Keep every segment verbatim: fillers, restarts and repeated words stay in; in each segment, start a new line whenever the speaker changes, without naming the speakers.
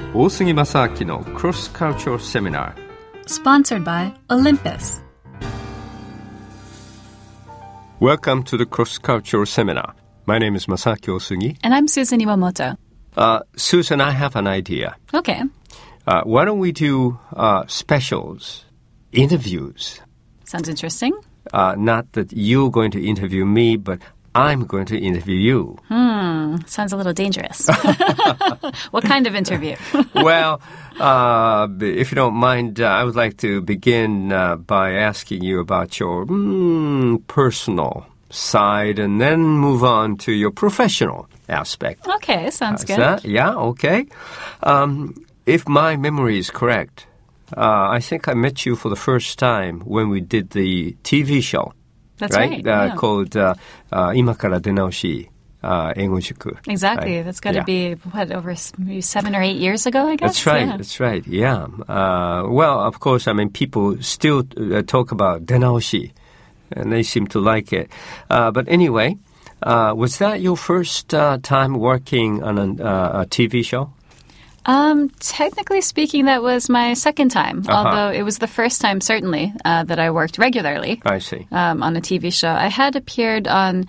大杉正明の Cross Cultural Seminar
Sponsored by Olympus.
Welcome to the Cross Cultural Seminar. My name is Masaki Osugi.
And I'm Susan Iwamoto.
Uh, Susan, I have an idea.
Okay.
Uh, why don't we do uh, specials, interviews?
Sounds interesting.
Uh, not that you're going to interview me, but I'm going to interview you.
Hmm, sounds a little dangerous. What kind of interview?
Well, uh, if you don't mind, uh, I would like to begin uh, by asking you about your mm, personal side and then move on to your professional aspect.
Okay, sounds
Uh,
good.
is that- yeah, okay. Um, if my memory is correct, uh, I think I met you for the first time when we did the T V show.
That's
right?
right.
Uh,
yeah.
Called uh, uh, 今から出直し uh, 英語塾.
Exactly.
Right?
That's got to
Yeah.
be, what, over s- maybe seven or eight years ago, I guess?
That's right.
Yeah.
That's right. Yeah. Uh, well, of course, I mean, people still uh, talk about 出直し, and they seem to like it. Uh, but anyway, uh, was that your first uh, time working on a, uh, a T V show?
Um, technically speaking, that was my second time,
Uh-huh.
although it was the first time, certainly, uh, that I worked regularly
I see.
um, on a T V show. I had appeared on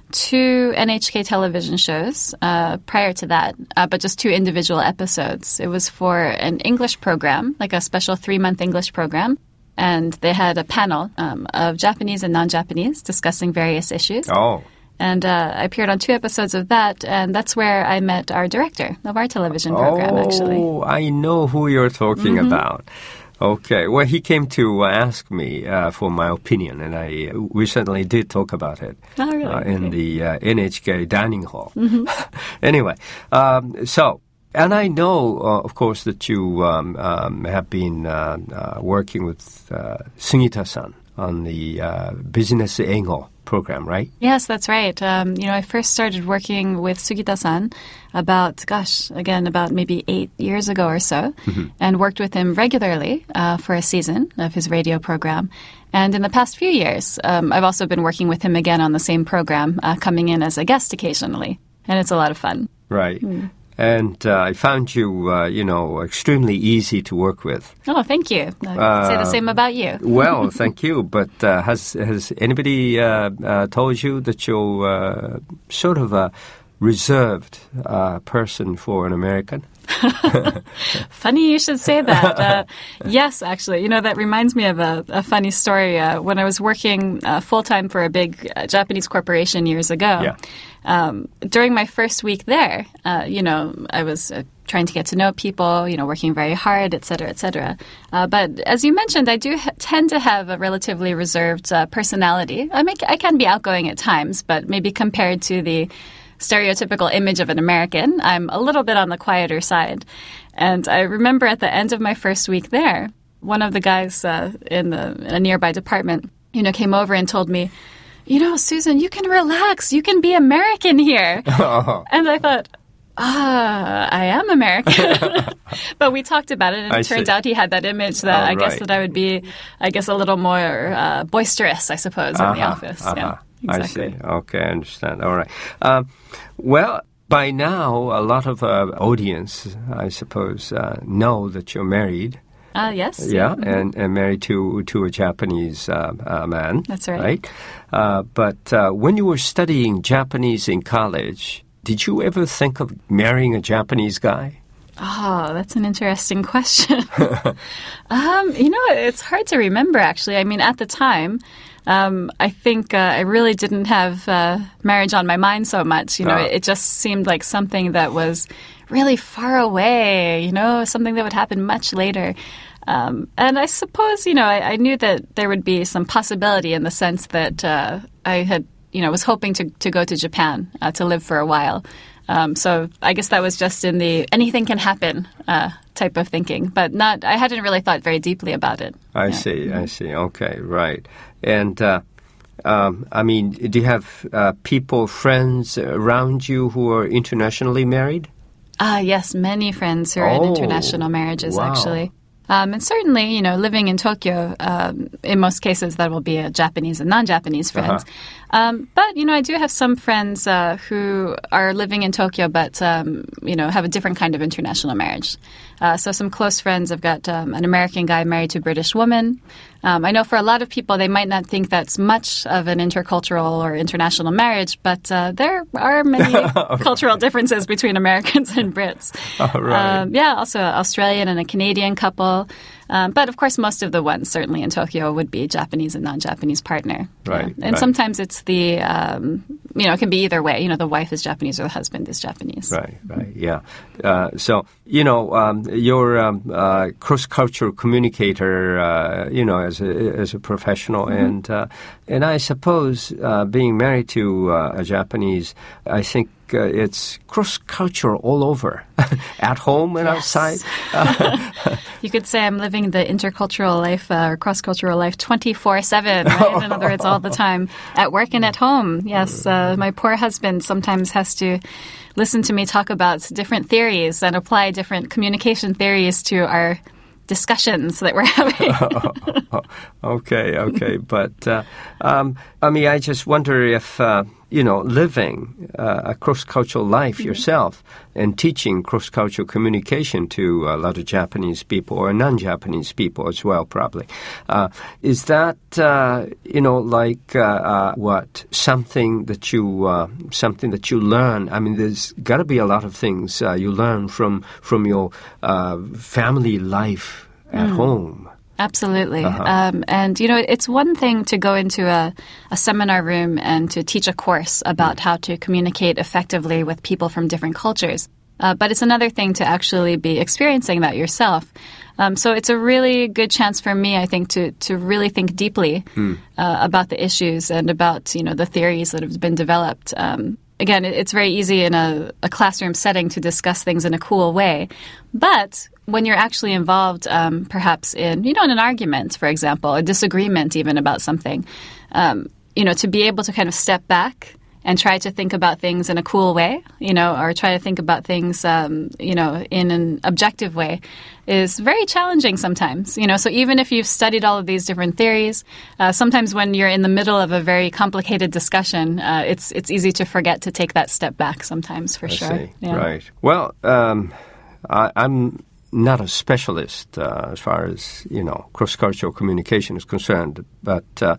two N H K television shows uh, prior to that, uh, but just two individual episodes. It was for an English program, like a special three-month English program, and they had a panel um, of Japanese and non-Japanese discussing various issues.
Oh.
And uh, I appeared on two episodes of that, and that's where I met our director of our television program, actually.
Oh, I know who you're talking
Mm-hmm.
about. Okay. Well, he came to uh, ask me uh, for my opinion, and I uh, we certainly did talk about it
Oh, really?
uh, in
Okay.
the uh, N H K dining hall.
Mm-hmm.
Anyway, um, so, and I know, uh, of course, that you um, um, have been uh, uh, working with uh, Sugita-san on the uh, Business Eigo program, right?
Yes, that's right. Um, you know, I first started working with Sugita-san about, gosh, again, about maybe eight years ago or so, and worked with him regularly uh, for a season of his radio program. And in the past few years, um, I've also been working with him again on the same program, uh, coming in as a guest occasionally. And it's a lot of fun.
Right. And uh, I found you, uh, you know, extremely easy to work with.
Oh, thank you. I'd say the same about you.
Well, thank you. But uh, has has anybody uh, uh, told you that you're uh, sort of a reserved uh, person for an American?
Funny you should say that. Uh, yes, actually. You know, that reminds me of a, a funny story. Uh, when I was working uh, full-time for a big uh, Japanese corporation years ago,
Yeah.
um, during my first week there, uh, you know, I was uh, trying to get to know people, you know, working very hard, et cetera, et cetera. Uh, but as you mentioned, I do ha- tend to have a relatively reserved uh, personality. I, mean, I can be outgoing at times, but maybe compared to the stereotypical image of an American, I'm a little bit on the quieter side. And I remember at the end of my first week there, one of the guys uh, in, the, in a nearby department, you know, came over and told me, you know, Susan, you can relax. You can be American here. And I thought, ah, I am American. But we talked about it, and
I
it turns
see.
out he had that image that
Oh,
I guess
right.
that I would be, I guess, a little more uh, boisterous, I suppose, in the
Uh-huh,
office.
uh-huh.
Yeah, exactly.
I see. Okay, I understand. All right. Um, well, by now, a lot of uh, audience, I suppose, uh, know that you're married.
Uh, yes.
Yeah, and, and married to to a Japanese uh, uh, man.
That's right.
Right. Uh, but uh, when you were studying Japanese in college, did you ever think of marrying a Japanese guy?
Oh, that's an interesting question. um, you know, it's hard to remember, actually. I mean, at the time, um, I think uh, I really didn't have uh, marriage on my mind so much. You know,
Ah.
it, it just seemed like something that was really far away, you know, something that would happen much later. Um, and I suppose, you know, I, I knew that there would be some possibility in the sense that uh, I had, you know, was hoping to, to go to Japan uh, to live for a while. Um, so I guess that was just in the anything can happen uh, type of thinking, but not. I hadn't really thought very deeply about it.
I
Yeah.
see, I see. Okay, right. And, uh, um, I mean, do you have uh, people, friends around you who are internationally married?
Ah, yes, many friends who are in
Oh,
international marriages,
wow.
actually. Um, and certainly, you know, living in Tokyo, um, in most cases, that will be a Japanese and non-Japanese friends. Uh-huh. Um, but, you know, I do have some friends uh, who are living in Tokyo but, um, you know, have a different kind of international marriage. Uh, so some close friends have got um, an American guy married to a British woman. Um, I know for a lot of people, they might not think that's much of an intercultural or international marriage, but uh, there are many cultural differences between Americans and Brits.
Oh, right.
Um, yeah, also an Australian and a Canadian couple. Um, but of course, most of the ones, certainly in Tokyo, would be Japanese and non-Japanese partner.
Right.
Yeah. And
right.
sometimes it's the, um, you know, it can be either way. You know, the wife is Japanese or the husband is Japanese.
Right, right, yeah. Uh, so, you know, um, you're a um, uh, cross-cultural communicator, uh, you know, as a, as a professional. Mm-hmm. And, uh, and I suppose uh, being married to uh, a Japanese, I think uh, it's cross-cultural all over, at home and
yes.
outside.
You could say I'm living the intercultural life uh, or cross-cultural life twenty-four seven, right? In other words, all the time, at work and at home. Yes, uh, my poor husband sometimes has to listen to me talk about different theories and apply different communication theories to our discussions that we're having.
okay, okay. But, uh, um, I mean, I just wonder if, uh, you know, living uh, a cross-cultural life mm-hmm. yourself and teaching cross-cultural communication to a lot of Japanese people or non-Japanese people as well, probably. Uh, is that, uh, you know, like uh, uh, what, something that you uh, something that you learn? I mean, there's got to be a lot of things uh, you learn from, from your uh, family life at mm. home.
Absolutely.
Uh-huh.
Um, and, you know, it's one thing to go into a, a seminar room and to teach a course about mm. how to communicate effectively with people from different cultures. Uh, but it's another thing to actually be experiencing that yourself. Um, so it's a really good chance for me, I think, to, to really think deeply mm. uh, about the issues and about, you know, the theories that have been developed. Um, again, it, it's very easy in a, a classroom setting to discuss things in a cool way. But when you're actually involved, um, perhaps in, you know, in an argument, for example, a disagreement even about something, um, you know, to be able to kind of step back and try to think about things in a cool way, you know, or try to think about things, um, you know, in an objective way is very challenging sometimes, you know. So even if you've studied all of these different theories, uh, sometimes when you're in the middle of a very complicated discussion, uh, it's it's easy to forget to take that step back sometimes, for
I
sure.
See.
Yeah.
Right. Well, um, I, I'm not a specialist uh, as far as, you know, cross-cultural communication is concerned, but uh,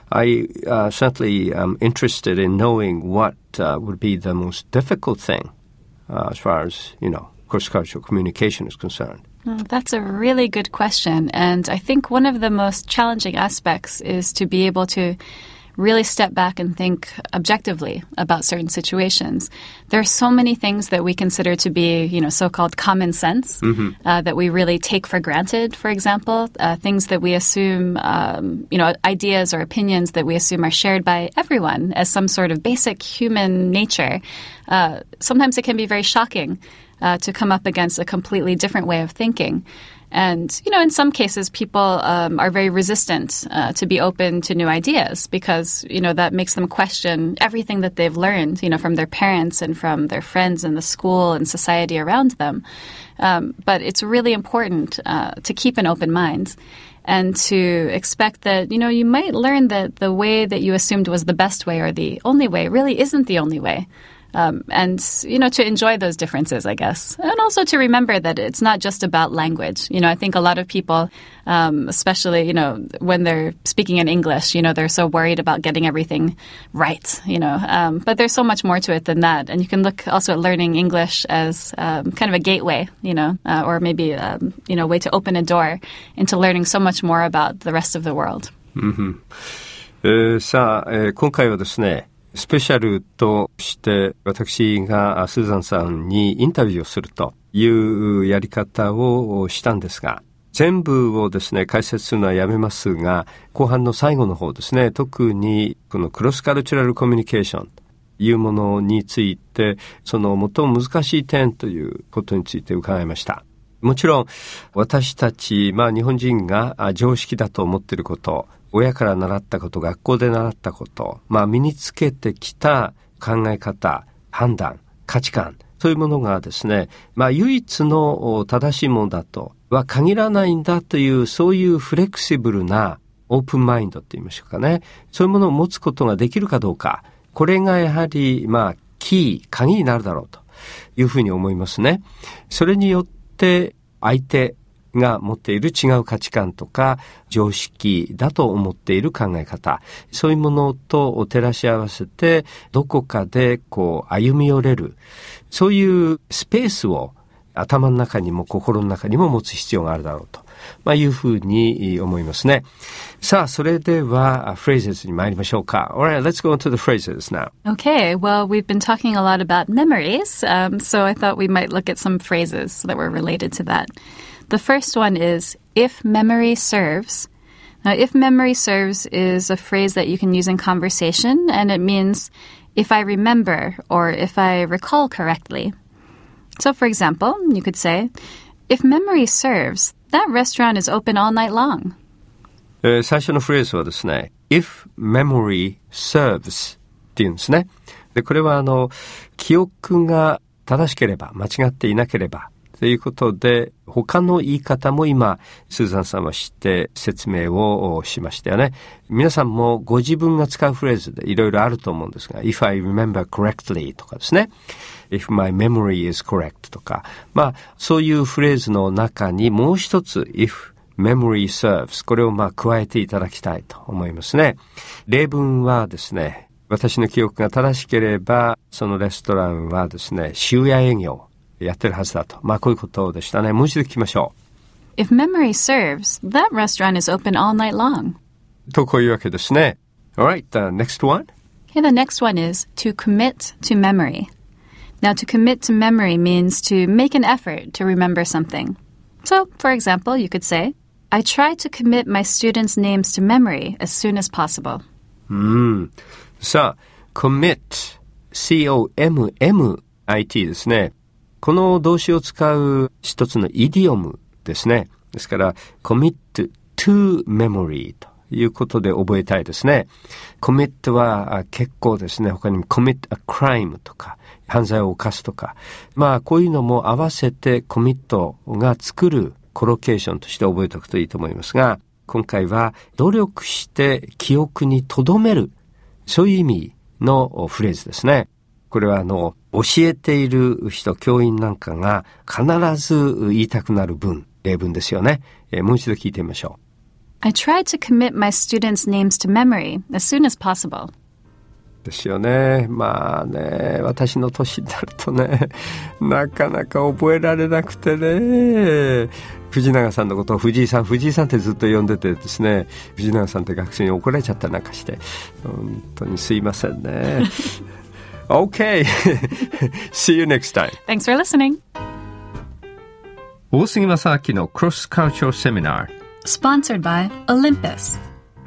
I uh, certainly am interested in knowing what uh, would be the most difficult thing uh, as far as, you know, cross-cultural communication is concerned.
Well, that's a really good question. And I think one of the most challenging aspects is to be able to really step back and think objectively about certain situations. There are so many things that we consider to be, you know, so-called common sense mm-hmm. uh, that we really take for granted, for example, uh, things that we assume, um, you know, ideas or opinions that we assume are shared by everyone as some sort of basic human nature. Uh, sometimes it can be very shocking uh, to come up against a completely different way of thinking. And, you know, in some cases, people um, are very resistant uh, to be open to new ideas because, you know, that makes them question everything that they've learned, you know, from their parents and from their friends and the school and society around them. Um, but it's really important uh, to keep an open mind and to expect that, you know, you might learn that the way that you assumed was the best way or the only way really isn't the only way. Um, and, you know, to enjoy those differences, I guess. And also to remember that it's not just about language. You know, I think a lot of people, um, especially, you know, when they're speaking in English, you know, they're so worried about getting everything right, you know. Um, but there's so much more to it than that. And you can look also at learning English as um, kind of a gateway, you know, uh, or maybe, um, you know, a way to open a door into learning so much more about the rest of the world.
Mm-hmm. えー、さあ、えー、今回はですね、スペシャルとして私がスーザンさんにインタビューをするというやり方をしたんですが、全部をですね解説するのはやめますが、後半の最後の方ですね、特にこのクロスカルチュラルコミュニケーションというものについて、その最も難しい点ということについて伺いました。もちろん私たち、まあ日本人が常識だと思っていること、親から習ったこと、学校で習ったこと、まあ身につけてきた考え方、判断、価値観、 そういうものがですね、まあ唯一の正しいものだとは限らないんだという、そういうフレキシブルなオープンマインドって言いましょうかね。そういうものを持つことができるかどうか。これがやはり、まあ、キー、鍵になるだろうというふうに思いますね。それによって相手が持っている違う価値観とか常識だと思っている考え方、そういうものと照らし合わせてどこかでこう歩み寄れる、そういうスペースを頭の中にも心の中にも持つ必要があるだろうと、まあ、いうふうに思いますね。さあ、それではフレーズに参りましょうか。Alright, let's go into the phrases now.
Okay, well, we've been talking a lot about memories, um, so I thought we might look at some phrases that were related to that. The first one is, if memory serves. Now, if memory serves is a phrase that you can use in conversation, and it means if I remember or if I recall correctly. So, for example, you could say, if memory serves, that restaurant is open all night long.
えー、最初のフレーズはですね、if memory serves っていうんですね。で、これはあの、記憶が正しければ、間違っていなければ、ということで、他の言い方も今、スーザンさんは知って説明をしましたよね。皆さんもご自分が使うフレーズでいろいろあると思うんですが、if I remember correctly とかですね。if my memory is correct とか、まあ、そういうフレーズの中にもう一つ、if memory serves、これをまあ加えていただきたいと思いますね。例文はですね、私の記憶が正しければ、そのレストランはですね、終夜営業やってるはずだと。まあこういうことでしたね。もう一度聞きましょ
う。If memory serves, that restaurant is open all night long.
とこういうわけですね。Alright, the next one?
Okay, the next one is to commit to memory. Now, to commit to memory means to make an effort to remember something. So, for example, you could say, I try to commit my students' names to memory as soon as possible.
うん。さあ、commit, C O M M I T ですね。この動詞を使う一つのイディオムですね。ですから、commit to memory ということで覚えたいですね。commit は結構ですね。他にも commit a crime とか、犯罪を犯すとか。まあ、こういうのも合わせて commit が作るコロケーションとして覚えておくといいと思いますが、今回は努力して記憶に留める、そういう意味のフレーズですね。これはあの、教えている人、教員なんかが必ず言いたくなる文、例文ですよね。えー、もう一度聞いてみましょう。
I try to commit my students' names to memory as soon as possible.
ですよね。まあね、私の年になるとね、なかなか覚えられなくてね、藤永さんのことを藤井さん、藤井さんってずっと呼んでてですね、藤永さんって学生に怒られちゃったりなんかして、本当にすいませんね。Okay. See you next time.
Thanks for listening.
大杉正明の Cross Cultural Seminar.
Sponsored by Olympus.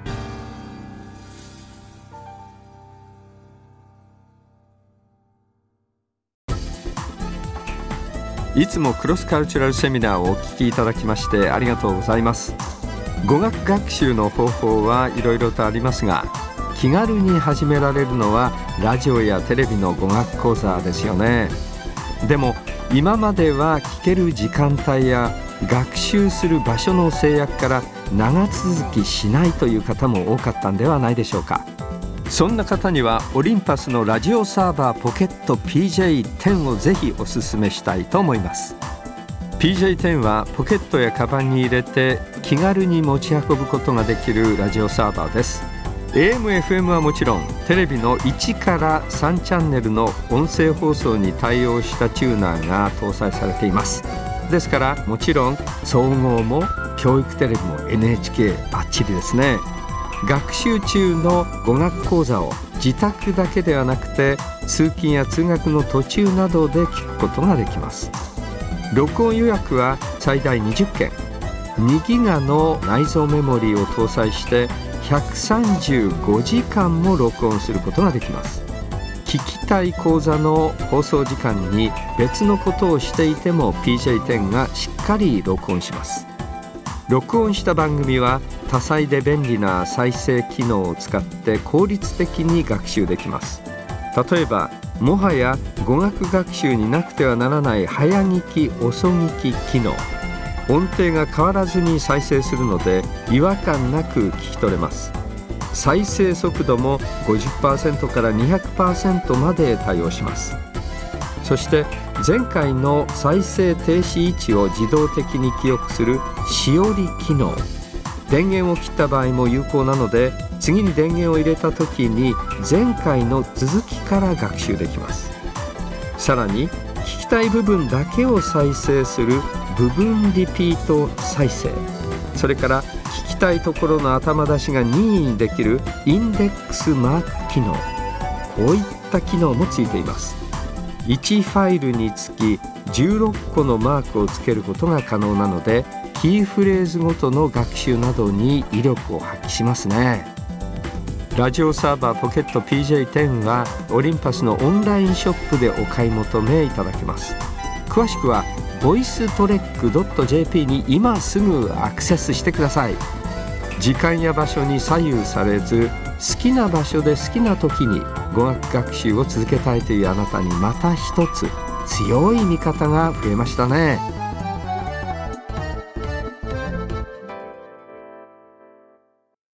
いつもクロスカルチュラルセミナーをお聞きいただきましてありがとうございます。語学学習の方法はいろいろとありますが、気軽に始められるのはラジオやテレビの語学講座ですよね。でも今までは聞ける時間帯や学習する場所の制約から長続きしないという方も多かったんではないでしょうか。そんな方にはオリンパスのラジオサーバーポケット ピージェイテン をぜひお勧めしたいと思います。 ピージェイテン はポケットやカバンに入れて気軽に持ち運ぶことができるラジオサーバーです。 エーエム、エフエム はもちろんテレビのいちからさんチャンネルの音声放送に対応したチューナーが搭載されています。ですからもちろん総合も教育テレビも エヌエイチケー バッチリですね。学習中の語学講座を自宅だけではなくて通勤や通学の途中などで聞くことができます。録音予約は最大にじゅっけん、にギガの内蔵メモリーを搭載してひゃくさんじゅうごじかんも録音することができます。聞きたい講座の放送時間に別のことをしていても ピージェイテン がしっかり録音します。録音した番組は多彩で便利な再生機能を使って効率的に学習できます。例えばもはや語学学習になくてはならない早聞き遅聞き機能。音程が変わらずに再生するので違和感なく聞き取れます。再生速度も ごじゅっパーセント から にひゃくパーセント まで対応します。そして前回の再生停止位置を自動的に記憶するしおり機能。電源を切った場合も有効なので、次に電源を入れた時に前回の続きから学習できます。さらに聞きたい部分だけを再生する部分リピート再生、それから聞きたいところの頭出しが任意にできるインデックスマーク機能、こういった機能もついています。いちファイルにつきじゅうろっこのマークをつけることが可能なので、キーフレーズごとの学習などに威力を発揮しますね。ラジオサーバーポケット ピージェーテン はオリンパスのオンラインショップでお買い求めいただけます。詳しくは ボイストレックドットジェーピー に今すぐアクセスしてください。時間や場所に左右されず、好きな場所で好きな時に語学学習を続けたいというあなたにまた一つ強い味方が増えましたね。